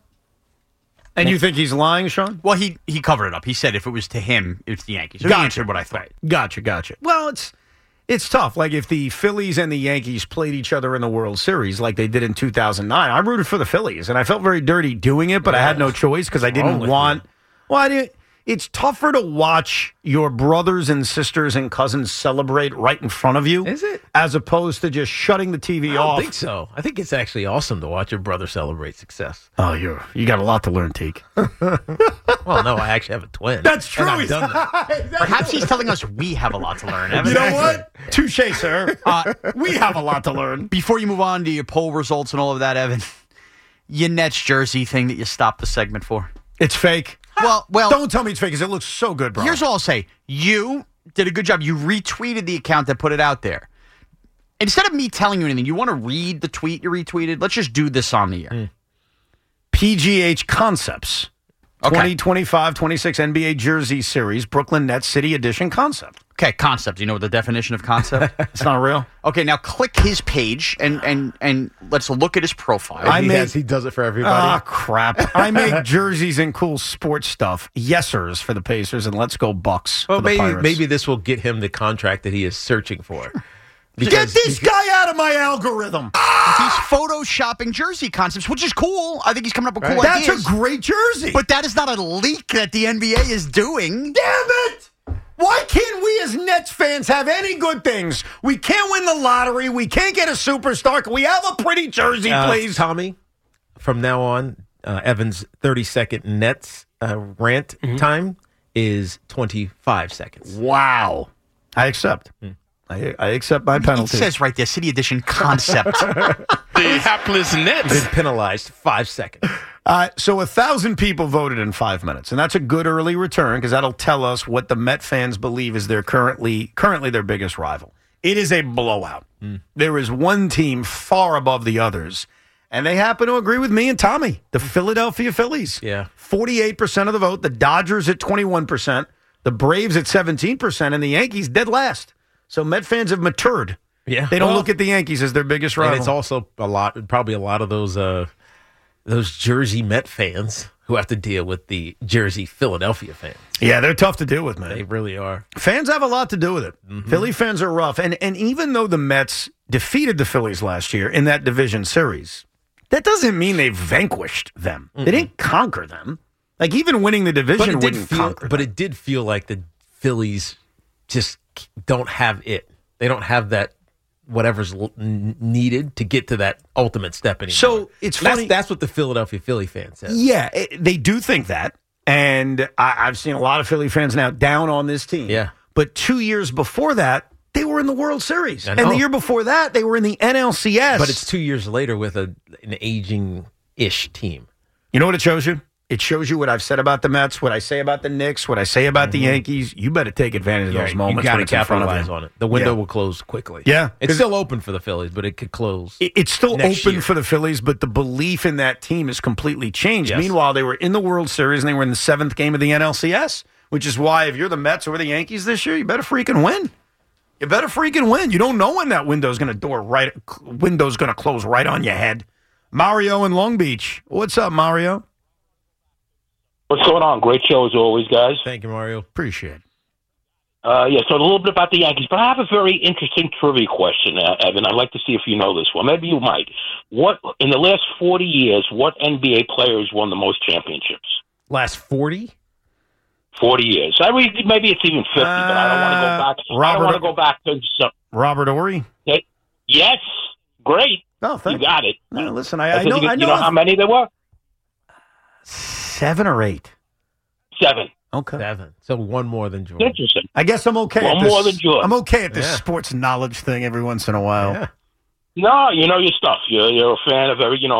And you think he's lying, Sean? Well, he covered it up. He said if it was to him, it's the Yankees. So he answered what I thought. Gotcha. Well, it's tough. Like if the Phillies and the Yankees played each other in the World Series like they did in 2009, I rooted for the Phillies, and I felt very dirty doing it, but I had no choice because I didn't want. Well, I didn't. It's tougher to watch your brothers and sisters and cousins celebrate right in front of you. Is it? As opposed to just shutting the TV off. I don't think so. I think it's actually awesome to watch your brother celebrate success. Oh, you got a lot to learn, Teak. Well, no, I actually have a twin. That's true. And I've done that. Perhaps he's telling us we have a lot to learn. You know what? Touche, sir. We have a lot to learn. Before you move on to your poll results and all of that, Evan, your Nets jersey thing that you stopped the segment for. It's fake. Well, don't tell me it's fake because it looks so good, bro. Here's all I'll say. You did a good job. You retweeted the account that put it out there. Instead of me telling you anything, you want to read the tweet you retweeted? Let's just do this on the air. PGH Concepts. 2025-26 NBA Jersey Series, Brooklyn Nets City Edition concept. Okay, concept. Do you know what the definition of concept? It's not real. Okay, now click his page and let's look at his profile. He does it for everybody. Ah, crap. I make jerseys and cool sports stuff. Yesers for the Pacers, and let's go Bucks Well, for the Pirates. maybe this will get him the contract that he is searching for. Get this guy out of my algorithm. He's photoshopping jersey concepts, which is cool. I think he's coming up with cool That's ideas. a great jersey. But that is not a leak that the NBA is doing. Damn it! Why can't we as Nets fans have any good things? We can't win the lottery. We can't get a superstar. Can we have a pretty jersey, please? Tommy, from now on, Evan's 30-second Nets rant time is 25 seconds. Wow. I accept. I accept my penalty. It says right there, City Edition concept. The hapless Nets been penalized 5 seconds. So 1,000 people voted in 5 minutes, and that's a good early return because that'll tell us what the Met fans believe is their currently their biggest rival. It is a blowout. There is one team far above the others, and they happen to agree with me and Tommy, the Philadelphia Phillies. Yeah. 48% of the vote, the Dodgers at 21%, the Braves at 17%, and the Yankees dead last. So Met fans have matured. Yeah. They don't look at the Yankees as their biggest rival. And it's also probably a lot of those Jersey Met fans who have to deal with the Jersey Philadelphia fans. Yeah, they're tough to deal with, man. They really are. Fans have a lot to do with it. Philly fans are rough. And even though the Mets defeated the Phillies last year in that division series, that doesn't mean they vanquished them. They didn't conquer them. Like, even winning the division wouldn't conquer them. But it did feel like the Phillies just don't have it. They don't have that whatever's needed to get to that ultimate step anymore. So it's funny. That's what the Philadelphia Philly fans said. Yeah, they do think that. And I've seen a lot of Philly fans now down on this team. Yeah. But 2 years before that, they were in the World Series. I And know. the year before that, they were in the NLCS. But it's 2 years later with an aging-ish team. You know what it shows you? It shows you what I've said about the Mets, what I say about the Knicks, what I say about the Yankees. You better take advantage of those moments. You got when to it's in front of capitalize you. on it. The window will close quickly. Yeah. It's still open for the Phillies, but it could close. It's still next open year. for the Phillies, but the belief in that team has completely changed. Yes. Meanwhile, they were in the World Series and they were in the 7th game of the NLCS, which is why if you're the Mets or the Yankees this year, you better freaking win. You better freaking win. You don't know when that window's going to close right on your head. Mario in Long Beach. What's up, Mario? What's going on? Great show as always, guys. Thank you, Mario. Appreciate it. So a little bit about the Yankees, but I have a very interesting trivia question, Evan. I'd like to see if you know this one. Maybe you might. What in the last 40 years, what NBA players won the most championships? Last 40? 40 years. Maybe it's even 50, but I don't want to go back. I don't want to go back to some. Robert Horry? Yes. Great. Oh, thank you. Got it. No, listen, I know. You know how many there were? 7 or 8. 7. Okay. 7. So one more than Jordan. Interesting. I guess I'm okay. One more than Jordan. I'm okay at this sports knowledge thing every once in a while. Yeah. No, you know your stuff. You're a fan of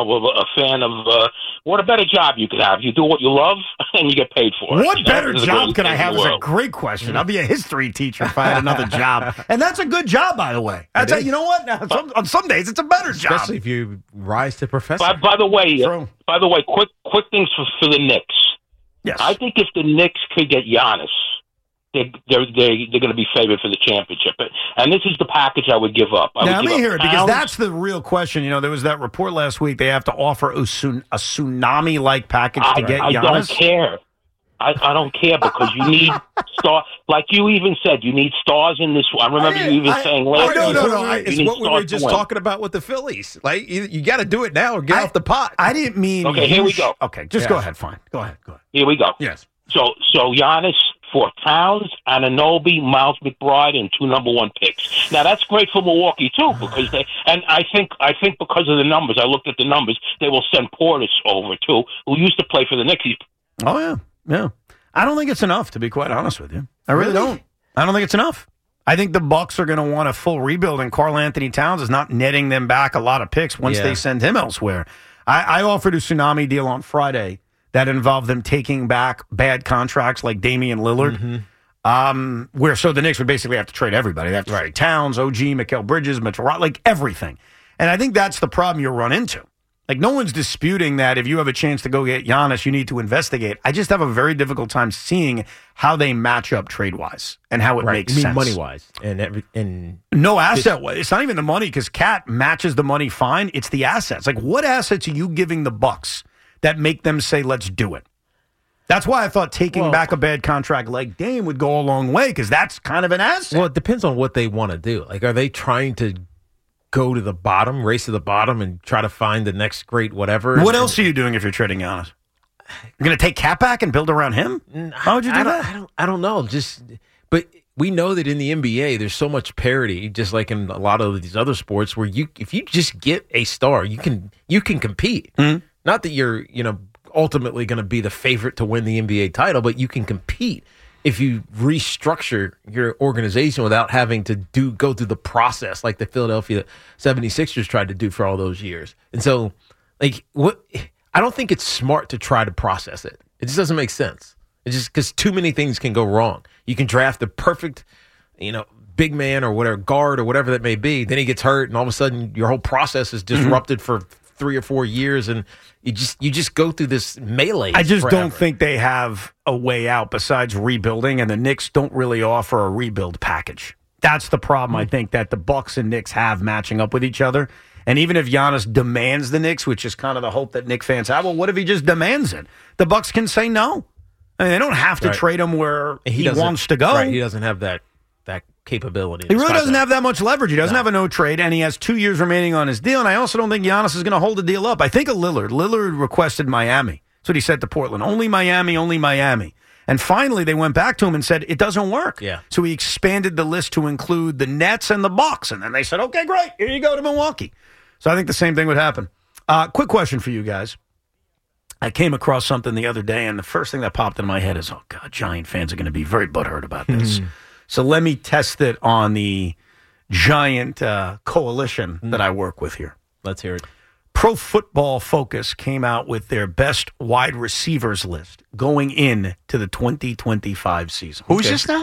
what a better job you could have. You do what you love, and you get paid for it. What better job could I have is a great question. I'll be a history teacher if I had another job. And that's a good job, by the way. You know what? On some days, it's a better job. Especially if you rise to professor. By the way, quick things for the Knicks. Yes. I think if the Knicks could get Giannis, they're going to be favored for the championship. And this is the package I would give up. Now, let me hear it, because that's the real question. You know, there was that report last week. They have to offer a tsunami-like package to get Giannis. I don't care. I don't care, because you need stars. Like you even said, you need stars in this. I remember you even saying last No. week. It's what we were just talking about with the Phillies. Like, you got to do it now or get off the pot. I didn't mean. Okay, here we go. Okay, just go ahead. Fine. Go ahead. Here we go. Yes. So Giannis for Towns, Anunoby, Miles McBride, and 2 number 1 picks. Now that's great for Milwaukee too, because I think because of the numbers, I looked at the numbers, they will send Portis over too, who used to play for the Knicks. Oh yeah. I don't think it's enough, to be quite honest with you. I really don't. I don't think it's enough. I think the Bucks are going to want a full rebuild, and Karl Anthony Towns is not netting them back a lot of picks once they send him elsewhere. I offered a tsunami deal on Friday that involved them taking back bad contracts like Damian Lillard, where the Knicks would basically have to trade everybody. They have to trade Towns, OG, Mikal Bridges, Mitchell Rock, like everything. And I think that's the problem you run into. Like, no one's disputing that if you have a chance to go get Giannis, you need to investigate. I just have a very difficult time seeing how they match up trade-wise and how it makes sense. Money-wise. And no asset-wise. It's not even the money, because Cat matches the money fine. It's the assets. Like, what assets are you giving the Bucks that make them say, let's do it? That's why I thought taking back a bad contract like Dame would go a long way, because that's kind of an asset. Well, it depends on what they want to do. Like, are they trying to go to the bottom, race to the bottom, and try to find the next great whatever? What else are you doing if you're trading Giannis? You're going to take Cat back and build around him? How would you do that? I don't know. But we know that in the NBA, there's so much parity, just like in a lot of these other sports, where if you just get a star, you can compete. Mm-hmm. Not that you're ultimately going to be the favorite to win the NBA title, but you can compete if you restructure your organization without having to go through the process like the Philadelphia 76ers tried to do for all those years. And so, I don't think it's smart to try to process it. It just doesn't make sense. It's just because too many things can go wrong. You can draft the perfect, big man or whatever, guard or whatever that may be. Then he gets hurt, and all of a sudden your whole process is disrupted for 3 or 4 years, and you just go through this melee. I just forever. don't think they have a way out besides rebuilding, and the Knicks don't really offer a rebuild package. That's the problem, I think, that the Bucks and Knicks have matching up with each other. And even if Giannis demands the Knicks, which is kind of the hope that Knicks fans have, well, what if he just demands it? The Bucks can say no. I mean, they don't have to trade him where he wants to go. Right, he doesn't have that capability. He really doesn't have that much leverage. He doesn't have a no trade, and he has 2 years remaining on his deal. And I also don't think Giannis is going to hold the deal up. I think of Lillard. Lillard requested Miami. That's what he said to Portland. Only Miami, only Miami. And finally, they went back to him and said, it doesn't work. Yeah. So he expanded the list to include the Nets and the Bucks. And then they said, okay, great. Here you go to Milwaukee. So I think the same thing would happen. Quick question for you guys. I came across something the other day, and the first thing that popped in my head is, oh, God, Giant fans are going to be very butthurt about this. So let me test it on the Giant coalition that I work with here. Let's hear it. Pro Football Focus came out with their best wide receivers list going into the 2025 season. Who's this now?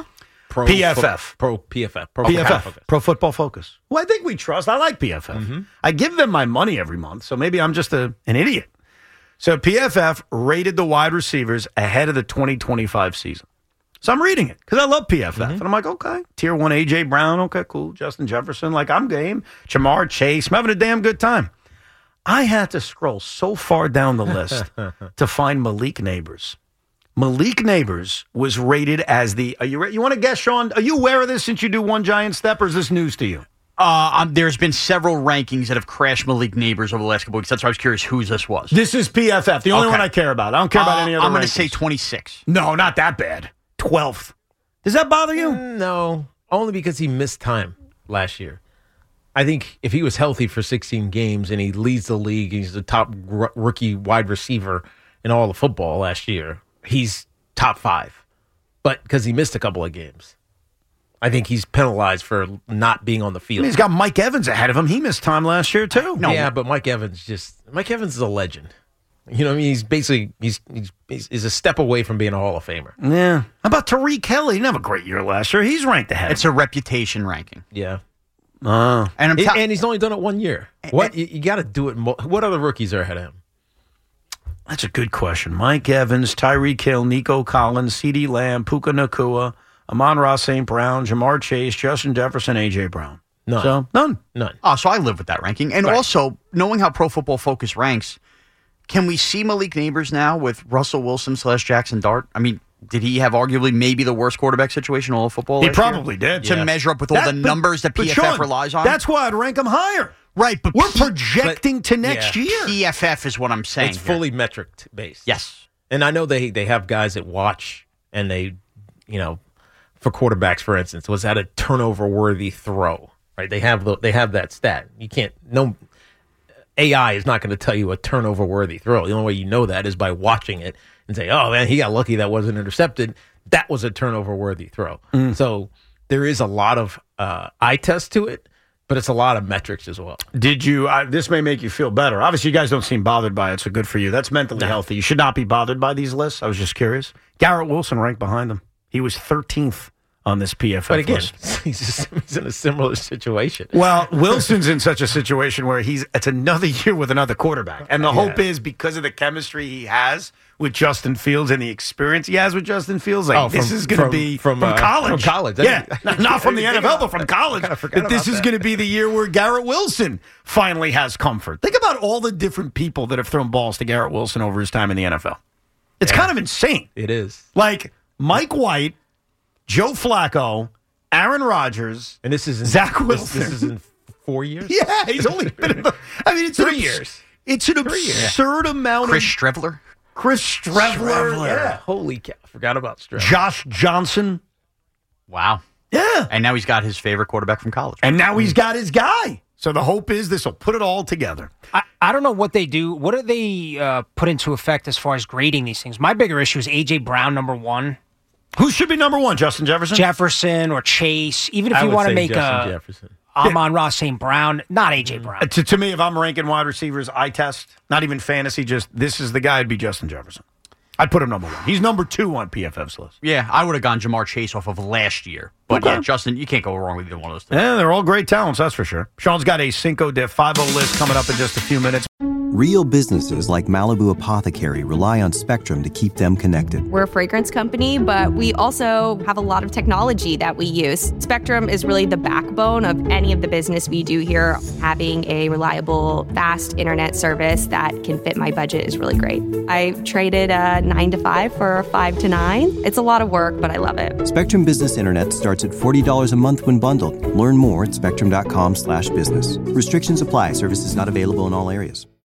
PFF. PFF. Pro Football Focus. Well, I think we trust. I like PFF. Mm-hmm. I give them my money every month, so maybe I'm just an idiot. So PFF rated the wide receivers ahead of the 2025 season. So I'm reading it because I love PFF. And I'm like, okay, Tier 1 A.J. Brown, okay, cool. Justin Jefferson, like I'm game. Jamar Chase, I'm having a damn good time. I had to scroll so far down the list to find Malik Neighbors. Malik Neighbors was rated as the. You want to guess, Sean? Are you aware of this since you do One Giant Step, or is this news to you? There's been several rankings that have crashed Malik Neighbors over the last couple weeks. That's why I was curious whose this was. This is PFF, the only one I care about. I don't care about any other I'm going to rankings. say 26. No, not that bad. 12th. Does that bother you? No, only because he missed time last year. I think if he was healthy for 16 games and he leads the league, he's the top rookie wide receiver in all of football last year, he's top 5. But because he missed a couple of games, I think he's penalized for not being on the field. He's got Mike Evans ahead of him. He missed time last year, too. No, yeah, but Mike Evans is a legend. You know what I mean? He's basically he's a step away from being a Hall of Famer. Yeah. How about Tariq Kelly? He didn't have a great year last year. He's ranked ahead. It's a reputation ranking. Yeah. And he's only done it 1 year. What you got to do it. What other rookies are ahead of him? That's a good question. Mike Evans, Tyreek Hill, Nico Collins, CeeDee Lamb, Puka Nacua, Amon-Ra St. Brown, Jamar Chase, Justin Jefferson, A.J. Brown. None. So, none. Oh, so I live with that ranking. And also, knowing how Pro Football Focus ranks, can we see Malik Neighbors now with Russell Wilson / Jackson Dart? I mean, did he have arguably maybe the worst quarterback situation in all of football? He probably did. To measure up with all the numbers that PFF Sean, relies on? That's why I'd rank him higher. Right, but we're projecting to next year. PFF is what I'm saying. It's fully metric based. Yes. And I know they have guys that watch and they, for quarterbacks, for instance, was that a turnover-worthy throw? Right? They have that stat. You can't. No AI is not going to tell you a turnover-worthy throw. The only way you know that is by watching it and say, "Oh man, he got lucky that wasn't intercepted. That was a turnover-worthy throw." So there is a lot of eye test to it, but it's a lot of metrics as well. Did you? This may make you feel better. Obviously, you guys don't seem bothered by it, so good for you. That's mentally healthy. You should not be bothered by these lists. I was just curious. Garrett Wilson ranked behind him. He was 13th on this PFF but again, list. He's in a similar situation. Well, Wilson's in such a situation where it's another year with another quarterback. And the hope is because of the chemistry he has with Justin Fields and the experience he has with Justin Fields, this is going to be from college. From college. Yeah, not from the NFL, but from college. That this is going to be the year where Garrett Wilson finally has comfort. Think about all the different people that have thrown balls to Garrett Wilson over his time in the NFL. It's kind of insane. It is. Like Mike White, Joe Flacco, Aaron Rodgers, and this is Zach Wilson. This is in 4 years. Yeah, he's only been in the. I mean, it's 3 years. It's an absurd amount. Chris Streveler. Chris Streveler. Yeah. Holy cow! Forgot about Streveler. Josh Johnson. Wow. Yeah. And now he's got his favorite quarterback from college. And now he's got his guy. So the hope is this will put it all together. I don't know what they do. What do they put into effect as far as grading these things? My bigger issue is A.J. Brown, number 1. Who should be number 1? Justin Jefferson? Jefferson or Chase. Even if you want to make Jefferson. Amon-Ra St. Brown, not A.J. Brown. To me, if I'm ranking wide receivers, eye test, not even fantasy, just this is the guy, it'd be Justin Jefferson. I'd put him number 1. He's number 2 on PFF's list. Yeah, I would have gone Jamar Chase off of last year. But yeah, Justin, you can't go wrong with either one of those two. Yeah, they're all great talents, that's for sure. Sean's got a Cinco de 5-0 list coming up in just a few minutes. Real businesses like Malibu Apothecary rely on Spectrum to keep them connected. We're a fragrance company, but we also have a lot of technology that we use. Spectrum is really the backbone of any of the business we do here. Having a reliable, fast internet service that can fit my budget is really great. I traded a 9 to 5 for a 5 to 9. It's a lot of work, but I love it. Spectrum Business Internet starts at $40 a month when bundled. Learn more at spectrum.com/business. Restrictions apply. Services not available in all areas.